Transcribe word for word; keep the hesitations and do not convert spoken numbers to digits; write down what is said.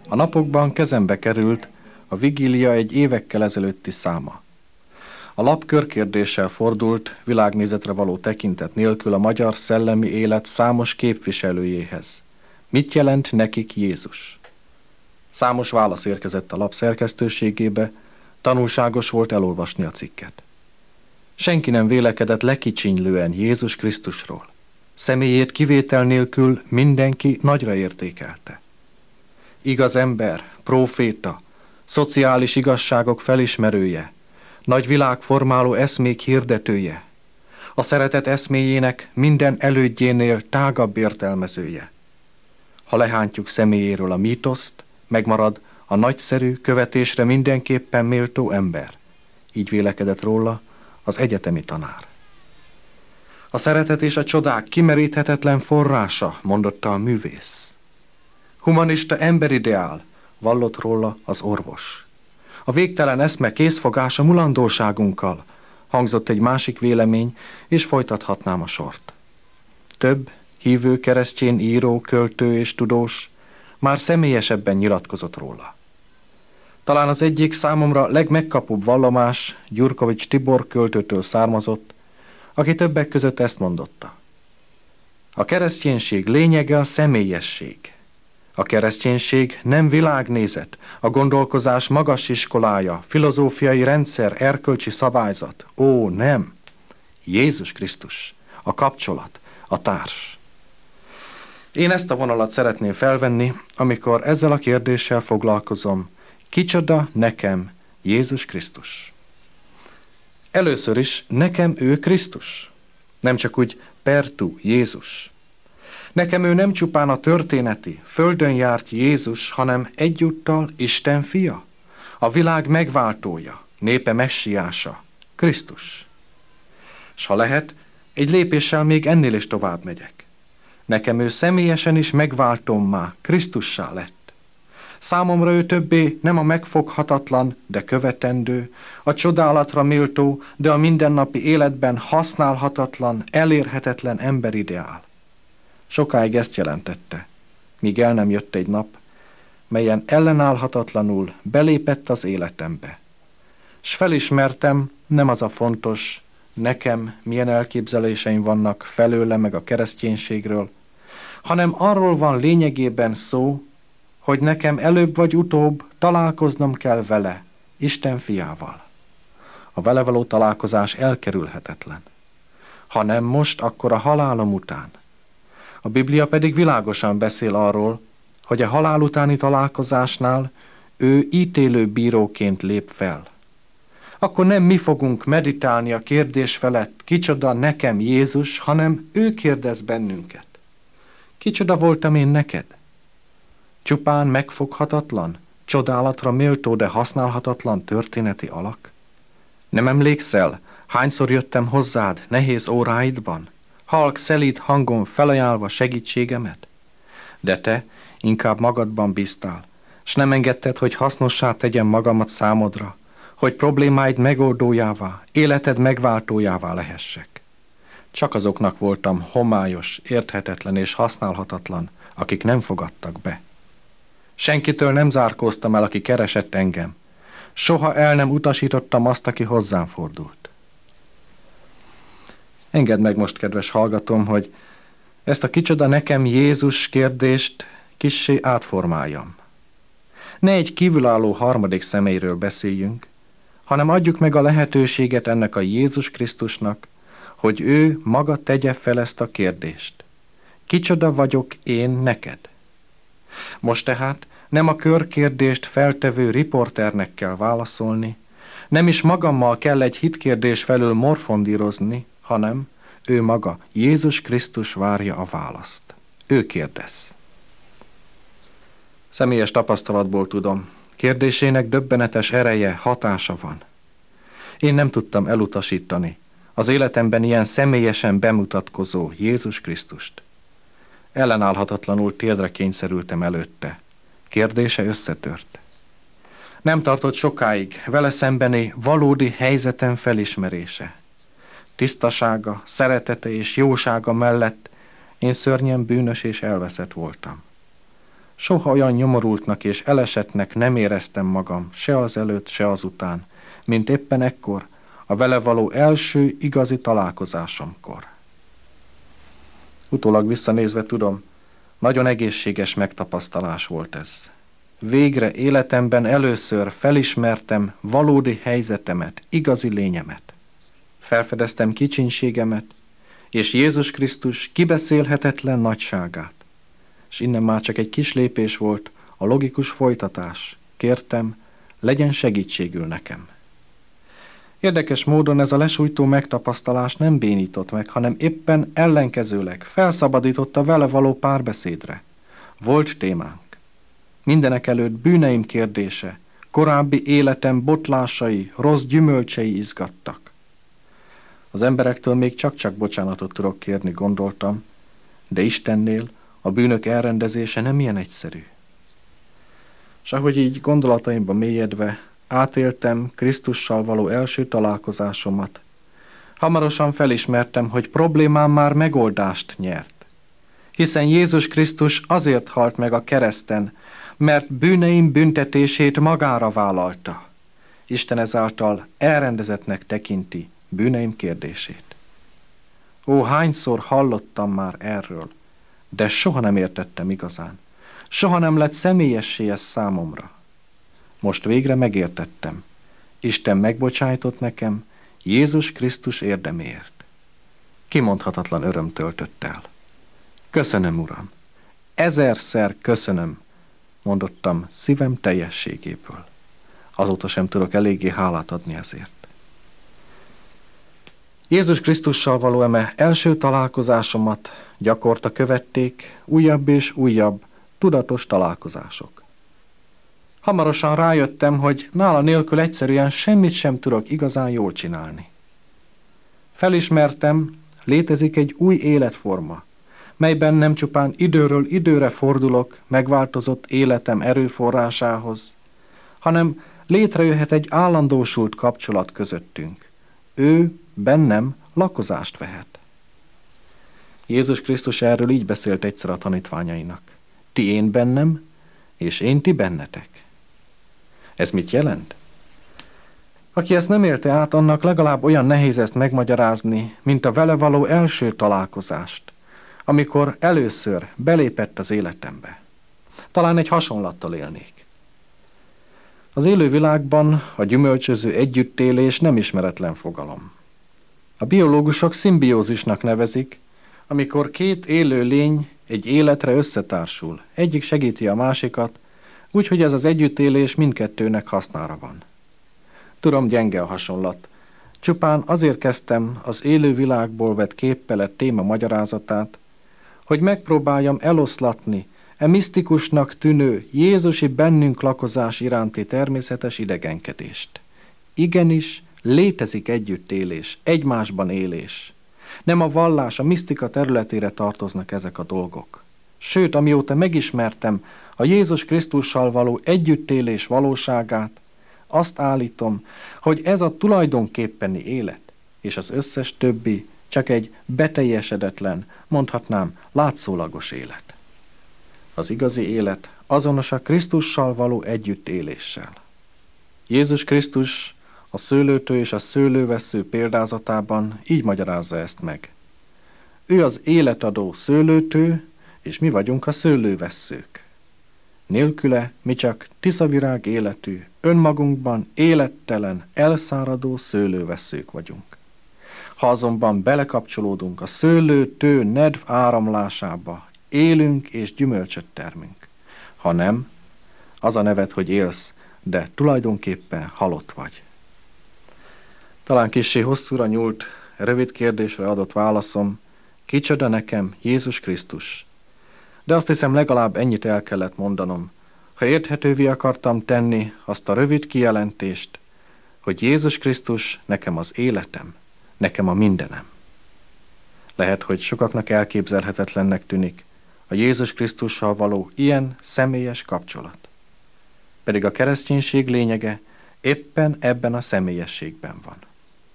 A napokban kezembe került a Vigília egy évekkel ezelőtti száma. A lap körkérdéssel fordult, világnézetre való tekintet nélkül a magyar szellemi élet számos képviselőjéhez. Mit jelent nekik Jézus? Számos válasz érkezett a lap szerkesztőségébe, tanulságos volt elolvasni a cikket. Senki nem vélekedett lekicsinylően Jézus Krisztusról. Személyét kivétel nélkül mindenki nagyra értékelte. Igaz ember, próféta, szociális igazságok felismerője, nagy világformáló eszmék hirdetője, a szeretet eszméjének minden elődjénél tágabb értelmezője. Ha lehántjuk személyéről a mítoszt, megmarad a nagyszerű, követésre mindenképpen méltó ember. Így vélekedett róla az egyetemi tanár. A szeretet és a csodák kimeríthetetlen forrása, mondotta a művész. Humanista emberideál, vallott róla az orvos. A végtelen eszme készfogása mulandóságunkkal, hangzott egy másik vélemény, és folytathatnám a sort. Több hívő keresztjén író, költő és tudós már személyesebben nyilatkozott róla. Talán az egyik számomra legmegkapóbb vallomás Gyurkovics Tibor költőtől származott, aki többek között ezt mondotta. A kereszténység lényege a személyesség. A kereszténység nem világnézet, a gondolkozás magas iskolája, filozófiai rendszer, erkölcsi szabályzat. Ó, nem! Jézus Krisztus, a kapcsolat, a társ. Én ezt a vonalat szeretném felvenni, amikor ezzel a kérdéssel foglalkozom. Kicsoda nekem Jézus Krisztus? Először is nekem ő Krisztus. Nem csak úgy pertu Jézus. Nekem ő nem csupán a történeti, földön járt Jézus, hanem egyúttal Isten fia, a világ megváltója, népe messiása, Krisztus. S ha lehet, egy lépéssel még ennél is tovább megyek. Nekem ő személyesen is megváltommá, Krisztussá lett. Számomra ő többé nem a megfoghatatlan, de követendő, a csodálatra méltó, de a mindennapi életben használhatatlan, elérhetetlen emberideál. Sokáig ezt jelentette, míg el nem jött egy nap, melyen ellenállhatatlanul belépett az életembe. S felismertem, nem az a fontos, nekem milyen elképzeléseim vannak felőle meg a kereszténységről, hanem arról van lényegében szó, hogy nekem előbb vagy utóbb találkoznom kell vele, Isten fiával. A vele való találkozás elkerülhetetlen. Ha nem most, akkor a halálom után. A Biblia pedig világosan beszél arról, hogy a halál utáni találkozásnál ő ítélő bíróként lép fel. Akkor nem mi fogunk meditálni a kérdés felett, kicsoda nekem Jézus, hanem ő kérdez bennünket. Kicsoda voltam én neked? Csupán megfoghatatlan, csodálatra méltó, de használhatatlan történeti alak? Nem emlékszel, hányszor jöttem hozzád nehéz óráidban, halk, szelíd hangon felajánlva segítségemet? De te inkább magadban bíztál, s nem engedted, hogy hasznossá tegyem magamat számodra, hogy problémáid megoldójává, életed megváltójává lehessek. Csak azoknak voltam homályos, érthetetlen és használhatatlan, akik nem fogadtak be. Senkitől nem zárkóztam el, aki keresett engem. Soha el nem utasítottam azt, aki hozzám fordult. Engedd meg most, kedves hallgatom, hogy ezt a kicsoda nekem Jézus kérdést kissé átformáljam. Ne egy kívülálló harmadik személyről beszéljünk, hanem adjuk meg a lehetőséget ennek a Jézus Krisztusnak, hogy ő maga tegye fel ezt a kérdést. Kicsoda vagyok én neked? Most tehát nem a körkérdést feltevő riporternek kell válaszolni, nem is magammal kell egy hitkérdés felől morfondírozni, hanem ő maga, Jézus Krisztus várja a választ. Ő kérdez. Személyes tapasztalatból tudom, kérdésének döbbenetes ereje, hatása van. Én nem tudtam elutasítani az életemben ilyen személyesen bemutatkozó Jézus Krisztust. Ellenállhatatlanul térdre kényszerültem előtte. Kérdése összetört. Nem tartott sokáig vele szembeni valódi helyzetem felismerése. Tisztasága, szeretete és jósága mellett én szörnyen bűnös és elveszett voltam. Soha olyan nyomorultnak és elesettnek nem éreztem magam, se az előtt, se az után, mint éppen ekkor, a vele való első igazi találkozásomkor. Utólag visszanézve tudom, nagyon egészséges megtapasztalás volt ez. Végre életemben először felismertem valódi helyzetemet, igazi lényemet. Felfedeztem kicsinségemet, és Jézus Krisztus kibeszélhetetlen nagyságát. És innen már csak egy kis lépés volt, a logikus folytatás. Kértem, legyen segítségül nekem. Érdekes módon ez a lesújtó megtapasztalás nem bénított meg, hanem éppen ellenkezőleg felszabadította vele való párbeszédre. Volt témánk. Mindenek előtt bűneim kérdése, korábbi életem botlásai, rossz gyümölcsei izgattak. Az emberektől még csak-csak bocsánatot tudok kérni, gondoltam, de Istennél a bűnök elrendezése nem ilyen egyszerű. S ahogy így gondolataimba mélyedve átéltem Krisztussal való első találkozásomat, hamarosan felismertem, hogy problémám már megoldást nyert. Hiszen Jézus Krisztus azért halt meg a kereszten, mert bűneim büntetését magára vállalta. Isten ezáltal elrendezettnek tekinti bűneim kérdését. Ó, hányszor hallottam már erről, de soha nem értettem igazán. Soha nem lett személyessé ez számomra. Most végre megértettem. Isten megbocsájtott nekem Jézus Krisztus érdeméért. Kimondhatatlan öröm töltött el. Köszönöm, Uram! Ezerszer köszönöm, mondottam szívem teljességéből. Azóta sem tudok eléggé hálát adni ezért. Jézus Krisztussal való eme első találkozásomat gyakorta követték újabb és újabb tudatos találkozások. Hamarosan rájöttem, hogy nála nélkül egyszerűen semmit sem tudok igazán jól csinálni. Felismertem, létezik egy új életforma, melyben nem csupán időről időre fordulok megváltozott életem erőforrásához, hanem létrejöhet egy állandósult kapcsolat közöttünk. Ő bennem lakozást vehet. Jézus Krisztus erről így beszélt egyszer a tanítványainak. Ti én bennem, és én ti bennetek. Ez mit jelent? Aki ezt nem élte át, annak legalább olyan nehéz ezt megmagyarázni, mint a vele való első találkozást, amikor először belépett az életembe. Talán egy hasonlattal élnék. Az élő világban a gyümölcsöző együttélés nem ismeretlen fogalom. A biológusok szimbiózisnak nevezik, amikor két élő lény egy életre összetársul, egyik segíti a másikat, úgyhogy ez az együttélés mindkettőnek hasznára van. Tudom, gyenge a hasonlat. Csupán azért kezdtem az élő világból vett képpelet téma magyarázatát, hogy megpróbáljam eloszlatni e misztikusnak tűnő Jézusi bennünk lakozás iránti természetes idegenkedést. Igenis, létezik együttélés, egymásban élés. Nem a vallás, a misztika területére tartoznak ezek a dolgok. Sőt, amióta megismertem a Jézus Krisztussal való együttélés valóságát, azt állítom, hogy ez a tulajdonképpeni élet, és az összes többi csak egy beteljesedetlen, mondhatnám, látszólagos élet. Az igazi élet azonos a Krisztussal való együttéléssel. Jézus Krisztus a szőlőtő és a szőlővessző példázatában így magyarázza ezt meg. Ő az életadó szőlőtő, és mi vagyunk a szőlővesszők. Nélküle mi csak tiszavirág életű, önmagunkban élettelen, elszáradó szőlővesszők vagyunk. Ha azonban belekapcsolódunk a szőlőtő nedv áramlásába, élünk és gyümölcsöt termünk. Ha nem, az a neved, hogy élsz, de tulajdonképpen halott vagy. Talán kissé hosszúra nyúlt, rövid kérdésre adott válaszom, kicsoda nekem Jézus Krisztus. De azt hiszem, legalább ennyit el kellett mondanom, ha érthetővé akartam tenni azt a rövid kijelentést, hogy Jézus Krisztus nekem az életem, nekem a mindenem. Lehet, hogy sokaknak elképzelhetetlennek tűnik a Jézus Krisztussal való ilyen személyes kapcsolat. Pedig a kereszténység lényege éppen ebben a személyességben van.